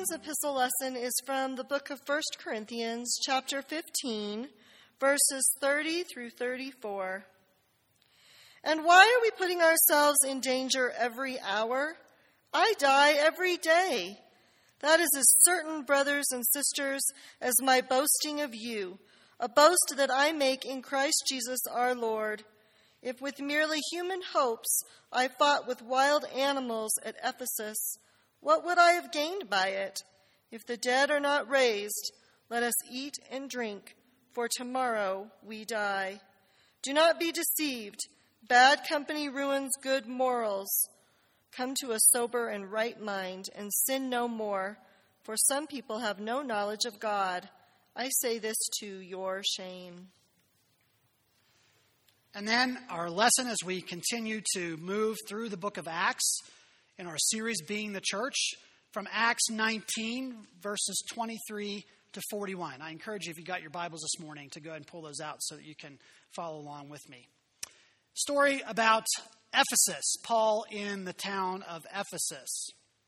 morning's epistle lesson is from the book of 1 Corinthians, chapter 15, verses 30 through 34. And why are we putting ourselves in danger every hour? I die every day. That is as certain, brothers and sisters, as my boasting of you, a boast that I make in Christ Jesus our Lord. If with merely human hopes I fought with wild animals at Ephesus, what would I have gained by it? If the dead are not raised, let us eat and drink, for tomorrow we die. Do not be deceived. Bad company ruins good morals. Come to a sober and right mind, and sin no more, for some people have no knowledge of God. I say this to your shame. And then our lesson as we continue to move through the book of Acts in our series Being the Church, from Acts 19, verses 23 to 41. I encourage you, if you got your Bibles this morning, to go ahead and pull those out so that you can follow along with me. Story about Ephesus, Paul in the town of Ephesus.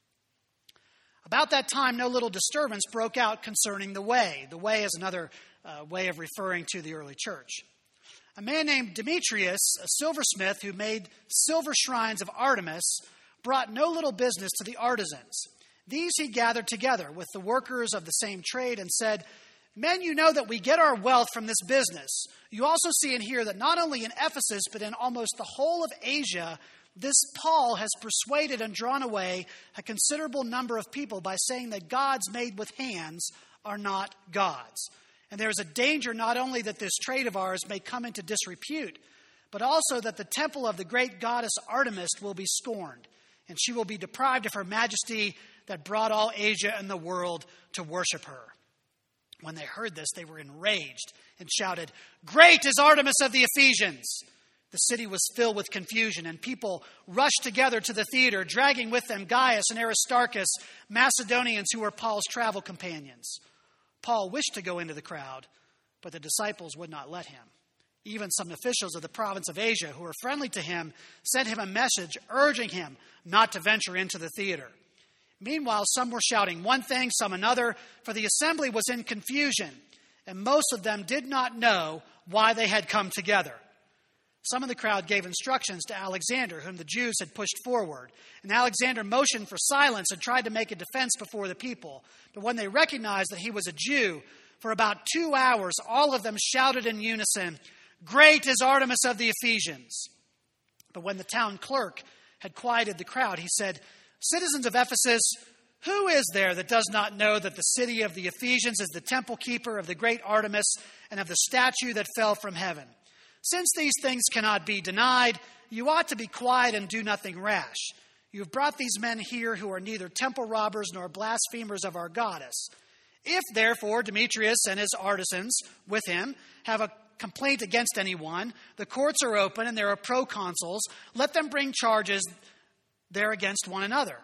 About that time, no little disturbance broke out concerning the way. The way is another way of referring to the early church. A man named Demetrius, a silversmith who made silver shrines of Artemis, brought no little business to the artisans. These he gathered together with the workers of the same trade and said, "Men, you know that we get our wealth from this business. You also see and hear that not only in Ephesus, but in almost the whole of Asia, this Paul has persuaded and drawn away a considerable number of people by saying that gods made with hands are not gods. And there is a danger not only that this trade of ours may come into disrepute, but also that the temple of the great goddess Artemis will be scorned, and she will be deprived of her majesty that brought all Asia and the world to worship her." When they heard this, they were enraged and shouted, "Great is Artemis of the Ephesians!" The city was filled with confusion, and people rushed together to the theater, dragging with them Gaius and Aristarchus, Macedonians who were Paul's travel companions. Paul wished to go into the crowd, but the disciples would not let him. Even some officials of the province of Asia, who were friendly to him, sent him a message urging him not to venture into the theater. Meanwhile, some were shouting one thing, some another, for the assembly was in confusion, and most of them did not know why they had come together. Some of the crowd gave instructions to Alexander, whom the Jews had pushed forward. And Alexander motioned for silence and tried to make a defense before the people. But when they recognized that he was a Jew, for about 2 hours, all of them shouted in unison, "Great is Artemis of the Ephesians!" But when the town clerk had quieted the crowd, he said, "Citizens of Ephesus, who is there that does not know that the city of the Ephesians is the temple keeper of the great Artemis and of the statue that fell from heaven? Since these things cannot be denied, you ought to be quiet and do nothing rash. You have brought these men here who are neither temple robbers nor blasphemers of our goddess. If, therefore, Demetrius and his artisans with him have a complaint against anyone, the courts are open and there are proconsuls. Let them bring charges there against one another.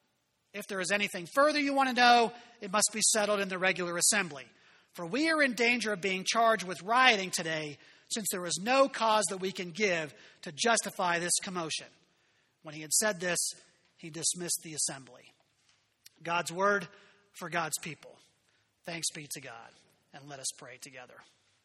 If there is anything further you want to know, it must be settled in the regular assembly. For we are in danger of being charged with rioting today, since there is no cause that we can give to justify this commotion." When he had said this, he dismissed the assembly. God's word for God's people. Thanks be to God. And let us pray together.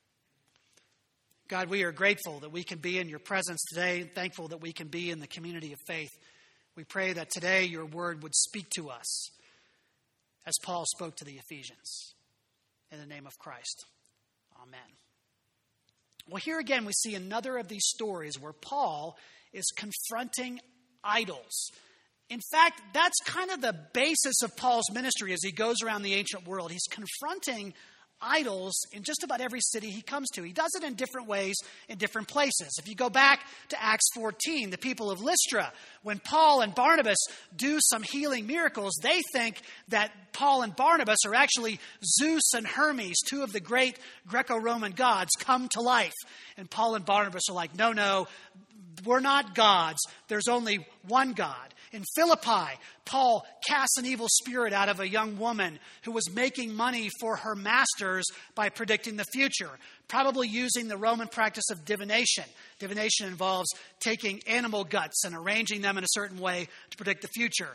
God, we are grateful that we can be in your presence today, and thankful that we can be in the community of faith. We pray that today your word would speak to us as Paul spoke to the Ephesians. In the name of Christ, amen. Well, here again we see another of these stories where Paul is confronting idols. In fact, that's kind of the basis of Paul's ministry as he goes around the ancient world. He's confronting idols in just about every city he comes to. He does it in different ways in different places. If you go back to Acts 14, the people of Lystra, when Paul and Barnabas do some healing miracles, they think that Paul and Barnabas are actually Zeus and Hermes, two of the great Greco-Roman gods, come to life. And Paul and Barnabas are like, no, we're not gods. There's only one God. In Philippi, Paul casts an evil spirit out of a young woman who was making money for her masters by predicting the future, probably using the Roman practice of divination. Divination involves taking animal guts and arranging them in a certain way to predict the future.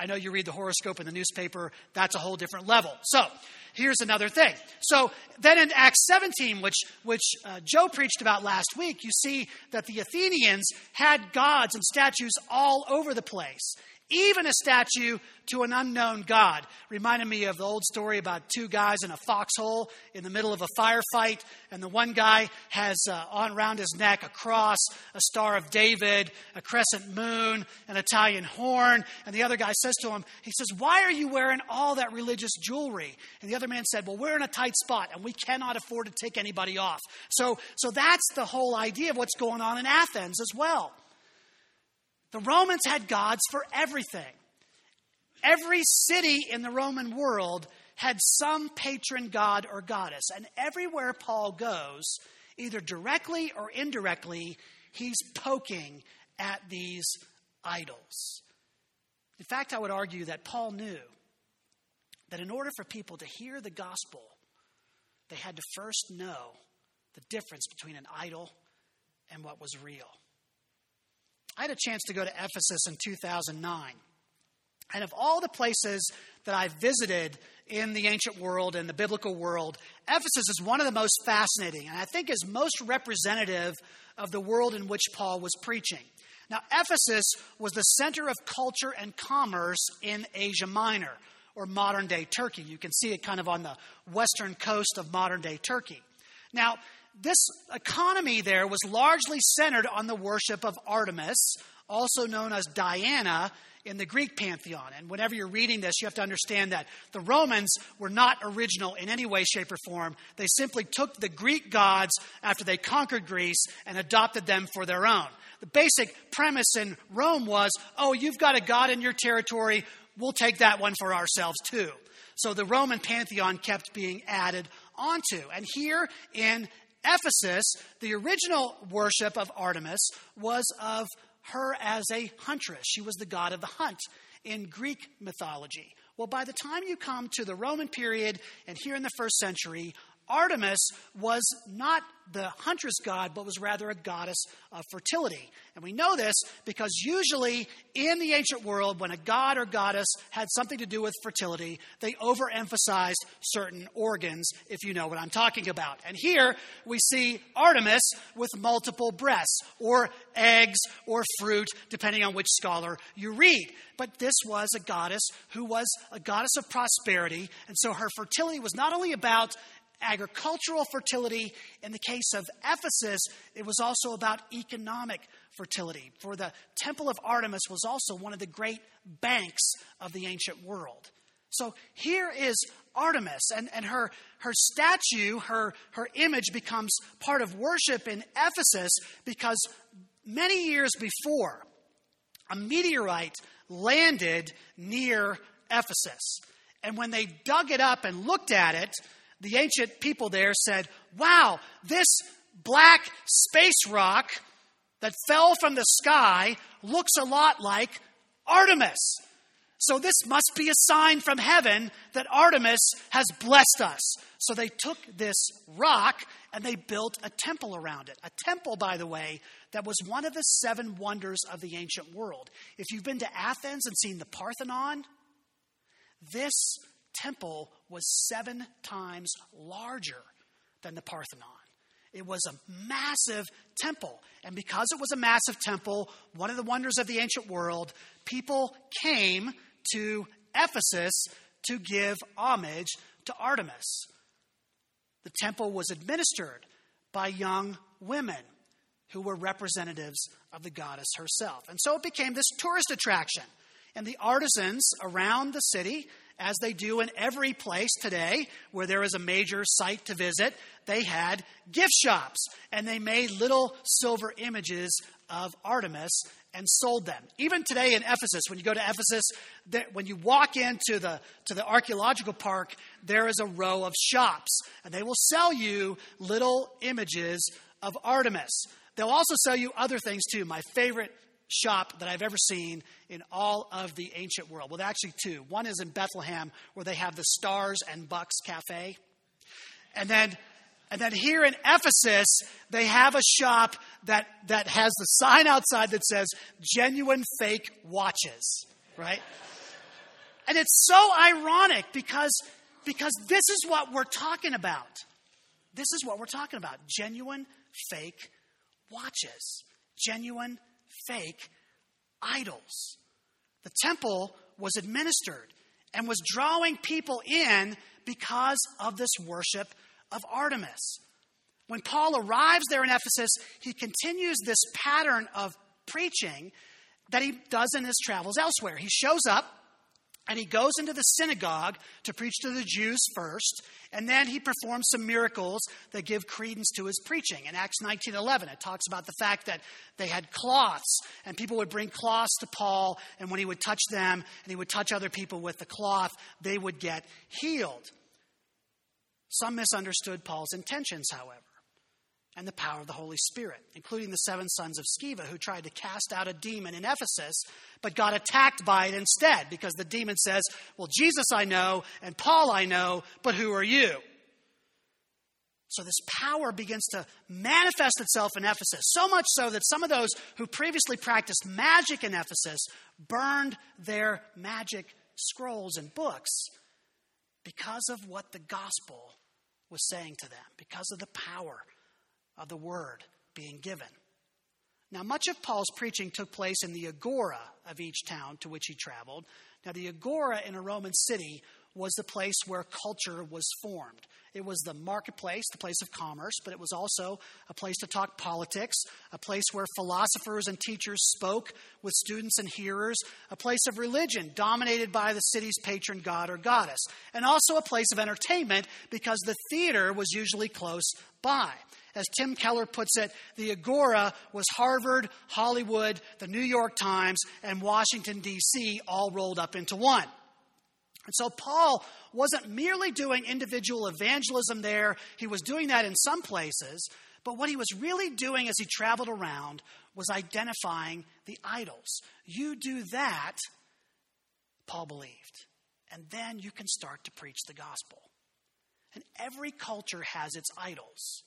I know you read the horoscope in the newspaper. That's a whole different level. So here's another thing. So then in Acts 17, which Joe preached about last week, you see that the Athenians had gods and statues all over the place. Even a statue to an unknown god. Reminded me of the old story about two guys in a foxhole in the middle of a firefight. And the one guy has on around his neck a cross, a Star of David, a crescent moon, an Italian horn. And the other guy says to him, he says, "Why are you wearing all that religious jewelry?" And the other man said, "Well, we're in a tight spot and we cannot afford to take anybody off." So that's the whole idea of what's going on in Athens as well. The Romans had gods for everything. Every city in the Roman world had some patron god or goddess. And everywhere Paul goes, either directly or indirectly, he's poking at these idols. In fact, I would argue that Paul knew that in order for people to hear the gospel, they had to first know the difference between an idol and what was real. I had a chance to go to Ephesus in 2009. And of all the places that I visited in the ancient world and the biblical world, Ephesus is one of the most fascinating and I think is most representative of the world in which Paul was preaching. Now, Ephesus was the center of culture and commerce in Asia Minor, or modern-day Turkey. You can see it kind of on the western coast of modern-day Turkey. Now, this economy there was largely centered on the worship of Artemis, also known as Diana, in the Greek pantheon. And whenever you're reading this, you have to understand that the Romans were not original in any way, shape, or form. They simply took the Greek gods after they conquered Greece and adopted them for their own. The basic premise in Rome was, oh, you've got a god in your territory, we'll take that one for ourselves too. So the Roman pantheon kept being added onto. And here in Ephesus, the original worship of Artemis was of her as a huntress. She was the god of the hunt in Greek mythology. Well, by the time you come to the Roman period and here in the first century, Artemis was not the huntress god, but was rather a goddess of fertility. And we know this because usually in the ancient world, when a god or goddess had something to do with fertility, they overemphasized certain organs, if you know what I'm talking about. And here we see Artemis with multiple breasts, or eggs, or fruit, depending on which scholar you read. But this was a goddess who was a goddess of prosperity, and so her fertility was not only about agricultural fertility. In the case of Ephesus, it was also about economic fertility. For the Temple of Artemis was also one of the great banks of the ancient world. So here is Artemis, and her statue, her image becomes part of worship in Ephesus because many years before, a meteorite landed near Ephesus. And when they dug it up and looked at it, the ancient people there said, wow, this black space rock that fell from the sky looks a lot like Artemis. So this must be a sign from heaven that Artemis has blessed us. So they took this rock and they built a temple around it. A temple, by the way, that was one of the 7 wonders of the ancient world. If you've been to Athens and seen the Parthenon, this temple was 7 times larger than the Parthenon. It was a massive temple. And because it was a massive temple, one of the wonders of the ancient world, people came to Ephesus to give homage to Artemis. The temple was administered by young women who were representatives of the goddess herself. And so it became this tourist attraction. And the artisans around the city, as they do in every place today where there is a major site to visit, they had gift shops. And they made little silver images of Artemis and sold them. Even today in Ephesus, when you go to Ephesus, when you walk into the archaeological park, there is a row of shops. And they will sell you little images of Artemis. They'll also sell you other things too. My favorite shop that I've ever seen in all of the ancient world. Well, actually 2. One is in Bethlehem, where they have the Stars and Bucks Cafe. And then here in Ephesus, they have a shop that has the sign outside that says genuine fake watches, right? And it's so ironic because this is what we're talking about. This is what we're talking about. Genuine, fake watches. Genuine, fake idols. The temple was administered and was drawing people in because of this worship of Artemis. When Paul arrives there in Ephesus, he continues this pattern of preaching that he does in his travels elsewhere. He shows up and he goes into the synagogue to preach to the Jews first, and then he performs some miracles that give credence to his preaching. In Acts 19:11, it talks about the fact that they had cloths, and people would bring cloths to Paul, and when he would touch them, and he would touch other people with the cloth, they would get healed. Some misunderstood Paul's intentions, however, and the power of the Holy Spirit, including the 7 sons of Sceva, who tried to cast out a demon in Ephesus, but got attacked by it instead, because the demon says, well, Jesus I know, and Paul I know, but who are you? So this power begins to manifest itself in Ephesus, so much so that some of those who previously practiced magic in Ephesus burned their magic scrolls and books because of what the gospel was saying to them, because of the power of the word being given. Now, much of Paul's preaching took place in the agora of each town to which he traveled. Now, the agora in a Roman city was the place where culture was formed. It was the marketplace, the place of commerce, but it was also a place to talk politics, a place where philosophers and teachers spoke with students and hearers, a place of religion dominated by the city's patron god or goddess, and also a place of entertainment because the theater was usually close by. As Tim Keller puts it, the agora was Harvard, Hollywood, the New York Times, and Washington, D.C. all rolled up into one. And so Paul wasn't merely doing individual evangelism there. He was doing that in some places. But what he was really doing as he traveled around was identifying the idols. You do that, Paul believed, and then you can start to preach the gospel. And every culture has its idols.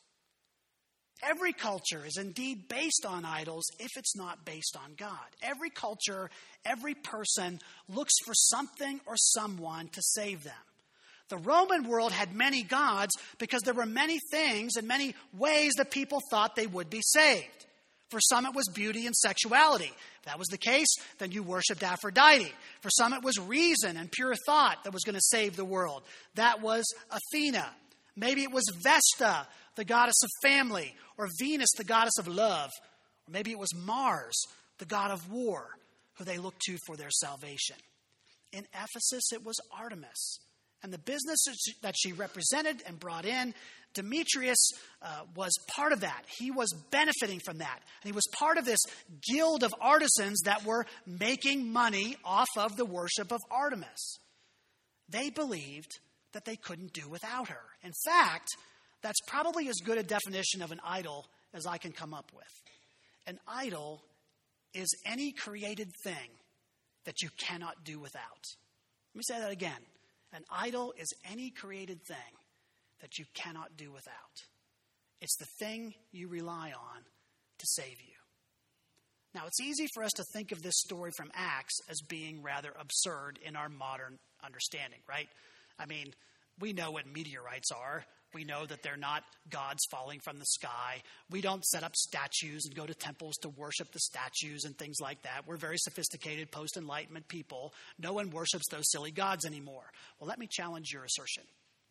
Every culture is indeed based on idols if it's not based on God. Every culture, every person looks for something or someone to save them. The Roman world had many gods because there were many things and many ways that people thought they would be saved. For some, it was beauty and sexuality. If that was the case, then you worshipped Aphrodite. For some, it was reason and pure thought that was going to save the world. That was Athena. Maybe it was Vesta, the goddess of family, or Venus, the goddess of love. Or maybe it was Mars, the god of war, who they looked to for their salvation. In Ephesus, it was Artemis. And the business that she represented and brought in, Demetrius was part of that. He was benefiting from that. And he was part of this guild of artisans that were making money off of the worship of Artemis. They believed that they couldn't do without her. In fact, that's probably as good a definition of an idol as I can come up with. An idol is any created thing that you cannot do without. Let me say that again. An idol is any created thing that you cannot do without. It's the thing you rely on to save you. Now, it's easy for us to think of this story from Acts as being rather absurd in our modern understanding, right? I mean, we know what meteorites are. We know that they're not gods falling from the sky. We don't set up statues and go to temples to worship the statues and things like that. We're very sophisticated post-Enlightenment people. No one worships those silly gods anymore. Well, let me challenge your assertion.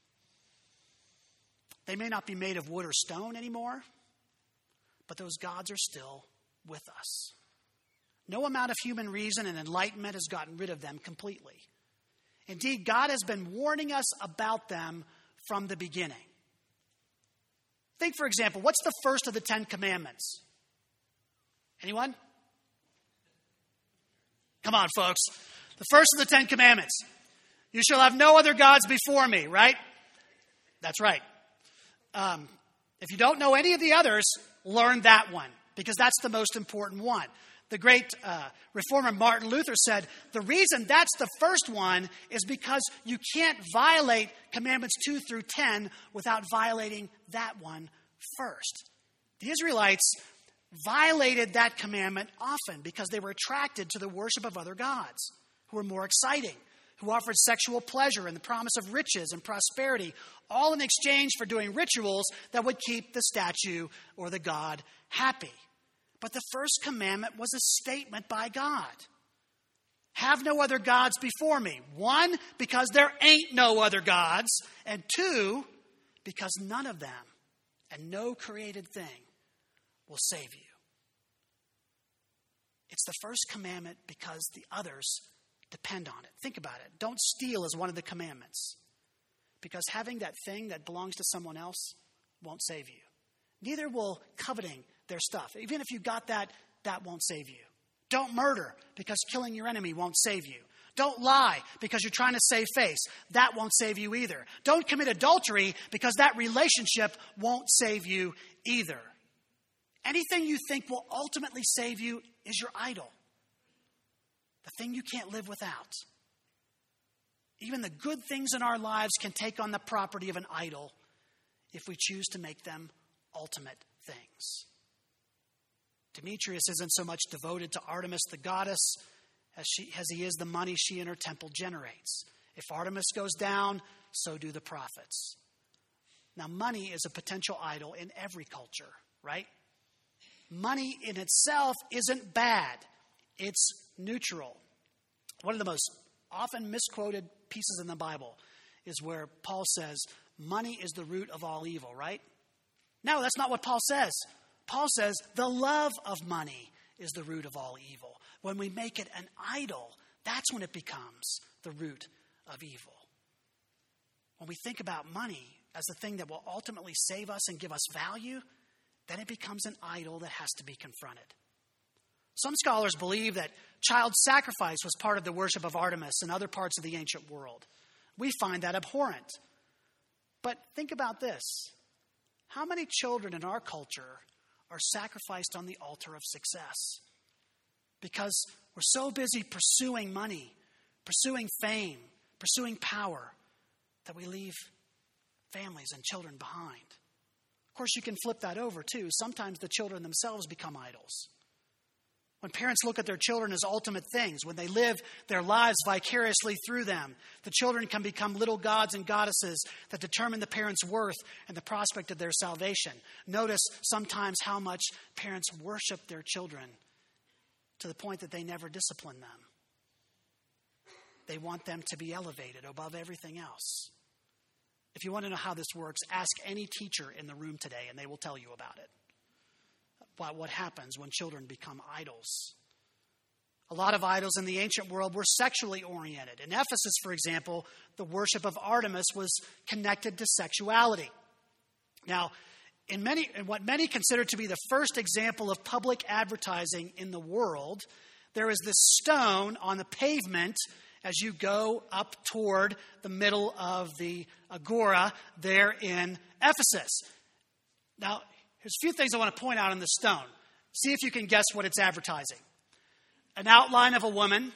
They may not be made of wood or stone anymore, but those gods are still with us. No amount of human reason and enlightenment has gotten rid of them completely. Indeed, God has been warning us about them from the beginning. Think, for example, what's the first of the 10 commandments? Anyone? Come on, folks. The first of the 10 commandments. You shall have no other gods before me, right? That's right. If you don't know any of the others, learn that one, because that's the most important one. The great reformer Martin Luther said, the reason that's the first one is because you can't violate commandments 2 through 10 without violating that one first. The Israelites violated that commandment often because they were attracted to the worship of other gods who were more exciting, who offered sexual pleasure and the promise of riches and prosperity, all in exchange for doing rituals that would keep the statue or the god happy. But the first commandment was a statement by God. Have no other gods before me. 1, because there ain't no other gods. And 2, because none of them and no created thing will save you. It's the first commandment because the others depend on it. Think about it. Don't steal is one of the commandments. Because having that thing that belongs to someone else won't save you. Neither will coveting their stuff. Even if you got that, that won't save you. Don't murder because killing your enemy won't save you. Don't lie because you're trying to save face. That won't save you either. Don't commit adultery because that relationship won't save you either. Anything you think will ultimately save you is your idol. The thing you can't live without. Even the good things in our lives can take on the property of an idol if we choose to make them ultimate things. Demetrius isn't so much devoted to Artemis the goddess as he is the money she and her temple generates. If Artemis goes down, so do the prophets. Now, money is a potential idol in every culture, right? Money in itself isn't bad. It's neutral. One of the most often misquoted pieces in the Bible is where Paul says, money is the root of all evil, right? No, that's not what Paul says. Paul says the love of money is the root of all evil. When we make it an idol, that's when it becomes the root of evil. When we think about money as the thing that will ultimately save us and give us value, then it becomes an idol that has to be confronted. Some scholars believe that child sacrifice was part of the worship of Artemis in other parts of the ancient world. We find that abhorrent. But think about this. How many children in our culture are sacrificed on the altar of success? Because we're so busy pursuing money, pursuing fame, pursuing power, that we leave families and children behind. Of course, you can flip that over too. Sometimes the children themselves become idols. When parents look at their children as ultimate things, when they live their lives vicariously through them, the children can become little gods and goddesses that determine the parents' worth and the prospect of their salvation. Notice sometimes how much parents worship their children to the point that they never discipline them. They want them to be elevated above everything else. If you want to know how this works, ask any teacher in the room today and they will tell you about it. About what happens when children become idols. A lot of idols in the ancient world were sexually oriented. In Ephesus, for example, the worship of Artemis was connected to sexuality. Now, in what many consider to be the first example of public advertising in the world, there is this stone on the pavement as you go up toward the middle of the agora there in Ephesus. Now, there's a few things I want to point out on the stone. See if you can guess what it's advertising. An outline of a woman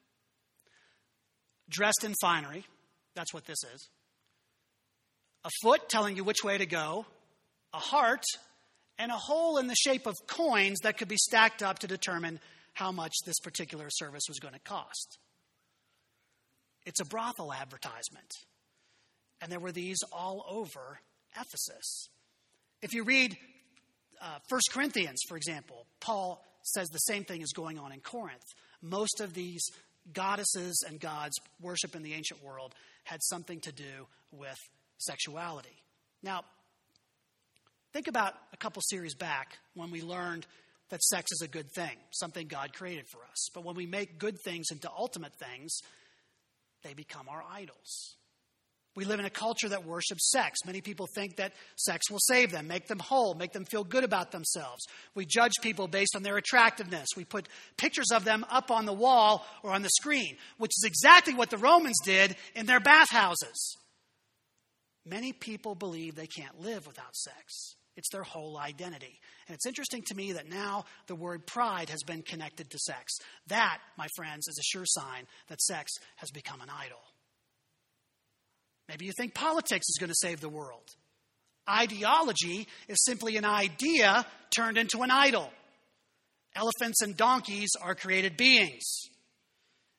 dressed in finery. That's what this is. A foot telling you which way to go. A heart. And a hole in the shape of coins that could be stacked up to determine how much this particular service was going to cost. It's a brothel advertisement. And there were these all over Ephesus. If you read 1 Corinthians, for example, Paul says the same thing is going on in Corinth. Most of these goddesses and gods worship in the ancient world had something to do with sexuality. Now, think about a couple series back when we learned that sex is a good thing, something God created for us. But when we make good things into ultimate things, they become our idols. We live in a culture that worships sex. Many people think that sex will save them, make them whole, make them feel good about themselves. We judge people based on their attractiveness. We put pictures of them up on the wall or on the screen, which is exactly what the Romans did in their bathhouses. Many people believe they can't live without sex. It's their whole identity. And it's interesting to me that now the word pride has been connected to sex. That, my friends, is a sure sign that sex has become an idol. Maybe you think politics is going to save the world. Ideology is simply an idea turned into an idol. Elephants and donkeys are created beings.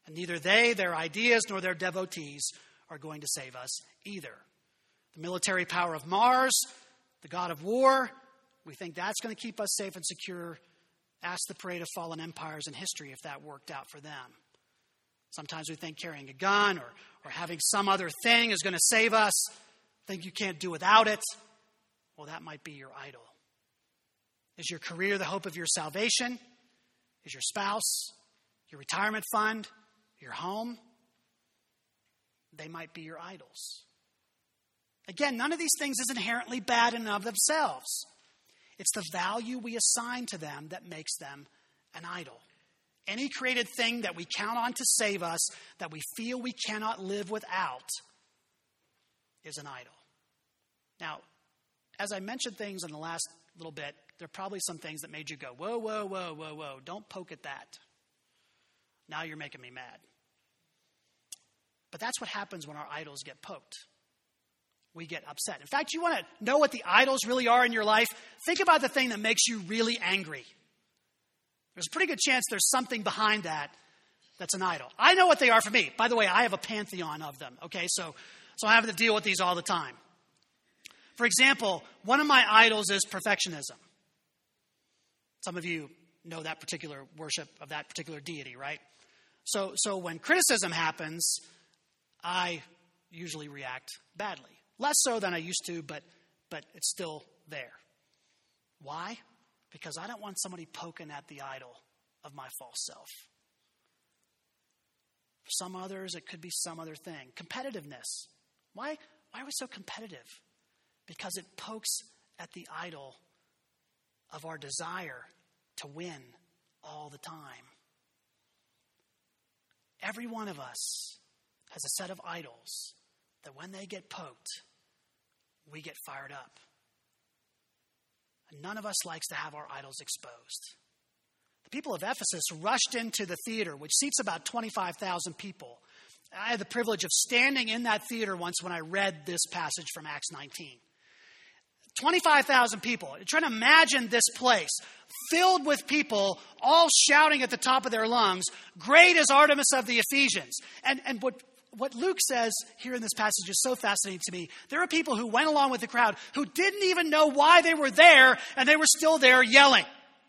And neither they, their ideas, nor their devotees are going to save us either. The military power of Mars, the god of war, we think that's going to keep us safe and secure. Ask the parade of fallen empires in history if that worked out for them. Sometimes we think carrying a gun or having some other thing is going to save us. Think you can't do without it. Well, that might be your idol. Is your career the hope of your salvation? Is your spouse, your retirement fund, your home? They might be your idols. Again, none of these things is inherently bad in and of themselves. It's the value we assign to them that makes them an idol. Any created thing that we count on to save us, that we feel we cannot live without, is an idol. Now, as I mentioned things in the last little bit, there are probably some things that made you go, whoa, whoa, whoa, whoa, whoa, don't poke at that. Now you're making me mad. But that's what happens when our idols get poked. We get upset. In fact, you want to know what the idols really are in your life? Think about the thing that makes you really angry. There's a pretty good chance there's something behind that that's an idol. I know what they are for me. By the way, I have a pantheon of them. Okay, so I have to deal with these all the time. For example, one of my idols is perfectionism. Some of you know that particular worship of that particular deity, right? So when criticism happens, I usually react badly. Less so than I used to, but it's still there. Why? Because I don't want somebody poking at the idol of my false self. For some others, it could be some other thing. Competitiveness. Why are we so competitive? Because it pokes at the idol of our desire to win all the time. Every one of us has a set of idols that when they get poked, we get fired up. And none of us likes to have our idols exposed. The people of Ephesus rushed into the theater, which seats about 25,000 people. I had the privilege of standing in that theater once when I read this passage from Acts 19. 25,000 people. Try to imagine this place filled with people all shouting at the top of their lungs, "Great is Artemis of the Ephesians." And what Luke says here in this passage is so fascinating to me. There are people who went along with the crowd who didn't even know why they were there, and they were still there yelling.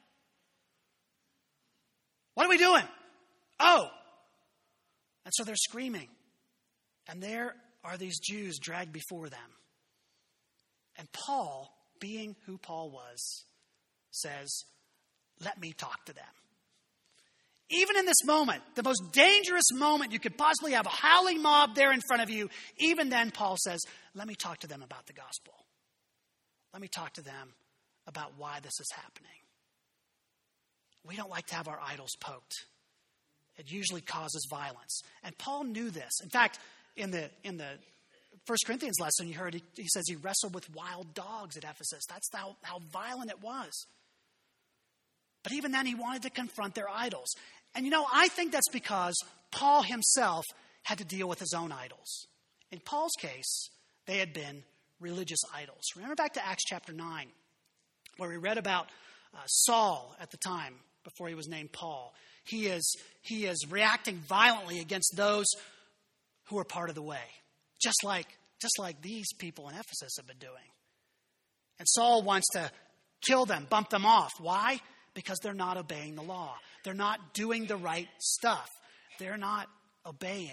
What are we doing? Oh. And so they're screaming. And there are these Jews dragged before them. And Paul, being who Paul was, says, let me talk to them. Even in this moment, the most dangerous moment you could possibly have, a howling mob there in front of you, even then Paul says, let me talk to them about the gospel. Let me talk to them about why this is happening. We don't like to have our idols poked. It usually causes violence. And Paul knew this. In fact, in the 1 Corinthians lesson, you heard he says he wrestled with wild dogs at Ephesus. That's how violent it was. But even then, he wanted to confront their idols. And I think that's because Paul himself had to deal with his own idols. In Paul's case, they had been religious idols. Remember back to Acts chapter 9, where we read about Saul at the time, before he was named Paul. He is reacting violently against those who are part of the way. Just like these people in Ephesus have been doing. And Saul wants to kill them, bump them off. Why? Because they're not obeying the law. They're not doing the right stuff. They're not obeying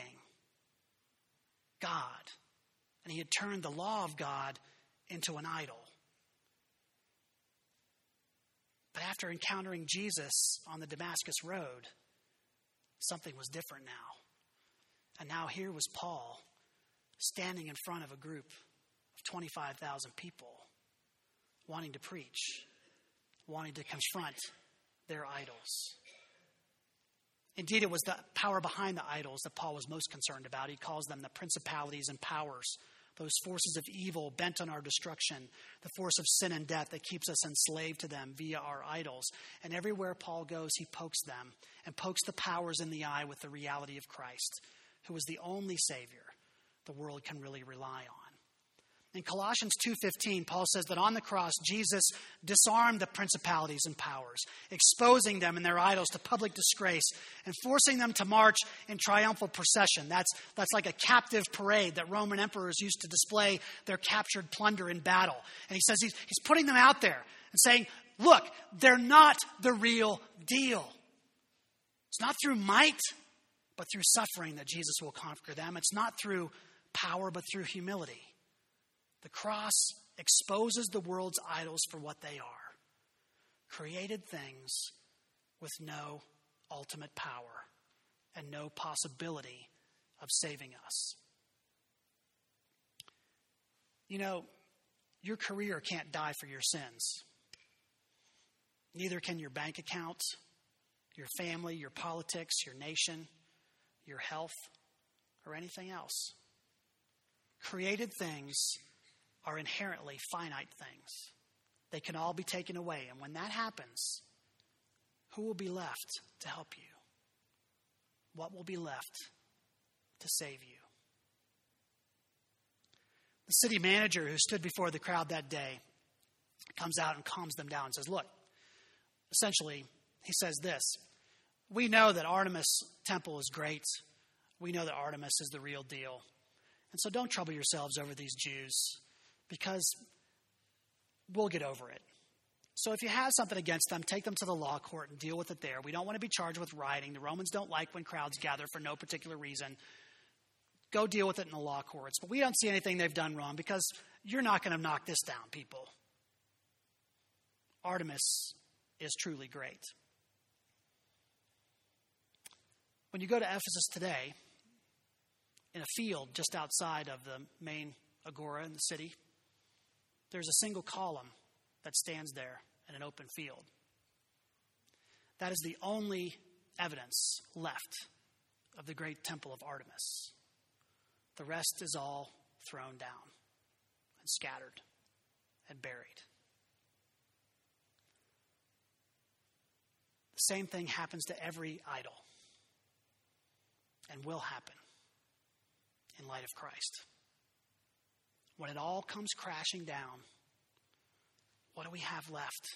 God. And he had turned the law of God into an idol. But after encountering Jesus on the Damascus Road, something was different now. And now here was Paul standing in front of a group of 25,000 people, wanting to preach, wanting to confront their idols. Indeed, it was the power behind the idols that Paul was most concerned about. He calls them the principalities and powers, those forces of evil bent on our destruction, the force of sin and death that keeps us enslaved to them via our idols. And everywhere Paul goes, he pokes them and pokes the powers in the eye with the reality of Christ, who is the only Savior the world can really rely on. In Colossians 2:15, Paul says that on the cross, Jesus disarmed the principalities and powers, exposing them and their idols to public disgrace and forcing them to march in triumphal procession. That's like a captive parade that Roman emperors used to display their captured plunder in battle. And he says he's putting them out there and saying, look, they're not the real deal. It's not through might, but through suffering that Jesus will conquer them. It's not through power, but through humility. The cross exposes the world's idols for what they are: created things with no ultimate power and no possibility of saving us. You know, your career can't die for your sins. Neither can your bank account, your family, your politics, your nation, your health, or anything else. Created things are inherently finite things. They can all be taken away. And when that happens, who will be left to help you? What will be left to save you? The city manager who stood before the crowd that day comes out and calms them down and says, look, essentially, he says this: we know that Artemis Temple is great. We know that Artemis is the real deal. And so don't trouble yourselves over these Jews, because we'll get over it. So if you have something against them, take them to the law court and deal with it there. We don't want to be charged with rioting. The Romans don't like when crowds gather for no particular reason. Go deal with it in the law courts. But we don't see anything they've done wrong, because you're not going to knock this down, people. Artemis is truly great. When you go to Ephesus today, in a field just outside of the main agora in the city, there's a single column that stands there in an open field. That is the only evidence left of the great temple of Artemis. The rest is all thrown down and scattered and buried. The same thing happens to every idol and will happen in light of Christ. When it all comes crashing down, what do we have left?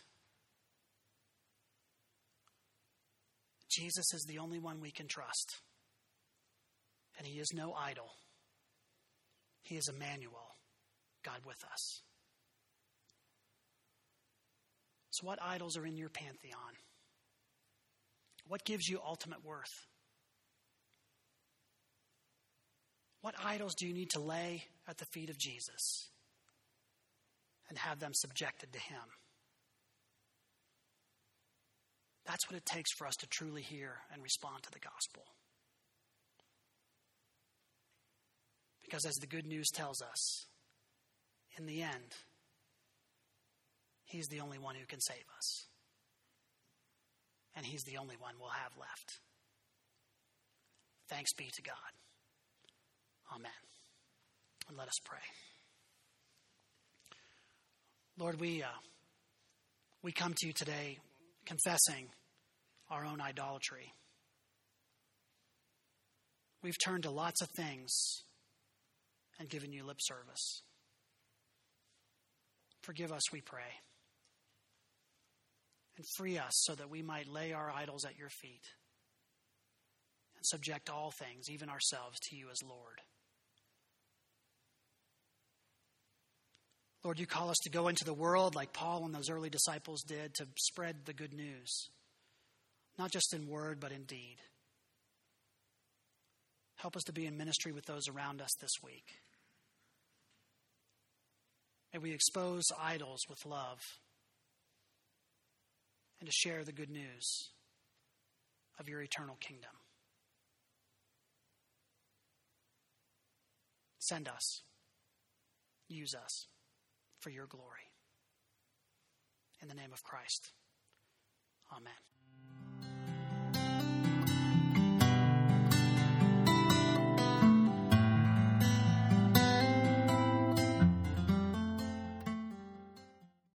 Jesus is the only one we can trust. And he is no idol. He is Emmanuel, God with us. So what idols are in your pantheon? What gives you ultimate worth? What idols do you need to lay at the feet of Jesus and have them subjected to him? That's what it takes for us to truly hear and respond to the gospel. Because as the good news tells us, in the end, he's the only one who can save us. And he's the only one we'll have left. Thanks be to God. Amen. And let us pray. Lord, we come to you today confessing our own idolatry. We've turned to lots of things and given you lip service. Forgive us, we pray. And free us so that we might lay our idols at your feet and subject all things, even ourselves, to you as Lord. Lord, you call us to go into the world like Paul and those early disciples did, to spread the good news, not just in word, but in deed. Help us to be in ministry with those around us this week. May we expose idols with love and to share the good news of your eternal kingdom. Send us. Use us for your glory. In the name of Christ. Amen.